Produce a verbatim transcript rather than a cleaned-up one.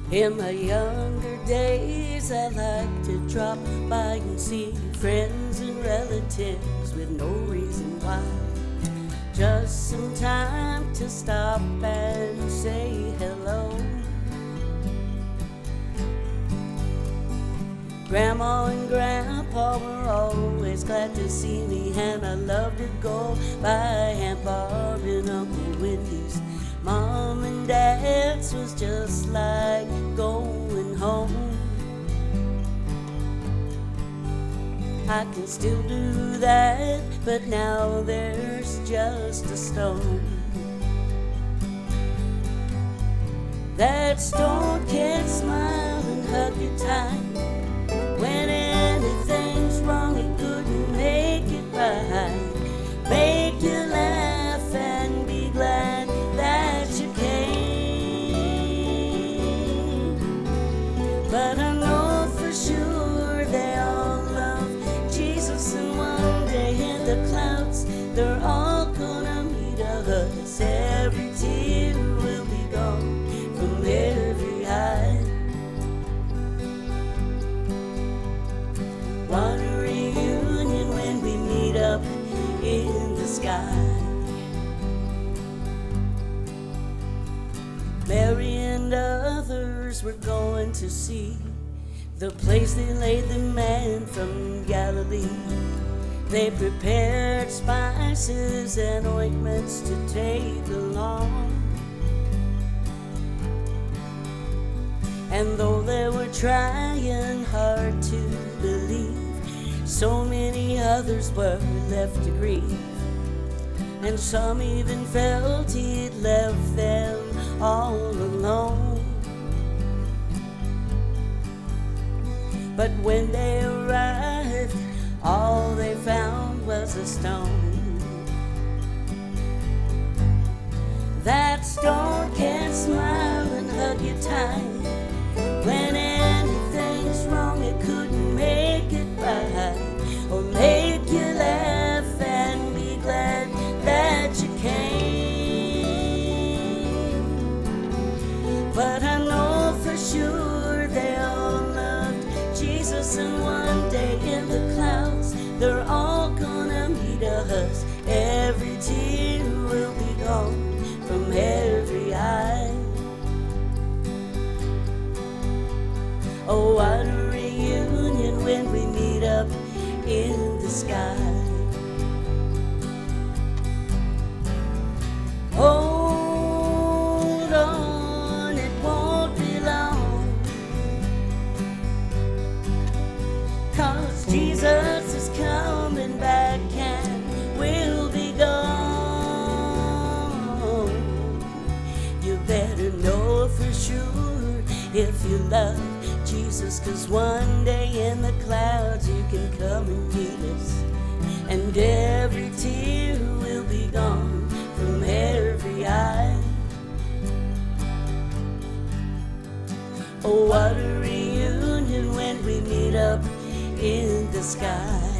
In my younger days, I liked to drop by and see friends and relatives with no reason why. Just some time to stop and say hello. Grandma and Grandpa were always glad to see me, and I loved to go by Aunt Barb and Uncle Wendy's. Mom and Dad's was just like going home. I can still do that, but now there's just a stone. That stone can't smile and hug you tight. When anything's wrong, it couldn't make it right. Make you laugh and be glad that you came. But I know for sure they all love Jesus, and one day in the clouds they're all gonna meet us. Every tear will be gone from every eye. Want a reunion when we meet up in the sky. Mary and others were going to see the place they laid the man from Galilee. They prepared spices and ointments to take along. And though they were trying hard to believe, so many others were left to grieve. And some even felt he'd left them all alone. But when they arrived, all they found was a stone. That stone can't smile and hug you tight. When anything's wrong, it couldn't make it right, or make you laugh and be glad that you came. But I know for sure they all loved Jesus, and one day in the clouds they're all gonna meet us. Every tear will be gone from every eye. Oh, what a reunion when we meet up in the sky. Hold on, it won't be long, 'cause Jesus is coming back and we'll be gone. You better know for sure if you love Jesus, 'cause one day in the clouds you can come and meet us, and every tear will be gone from every eye. Oh, what a reunion when we meet up in the sky.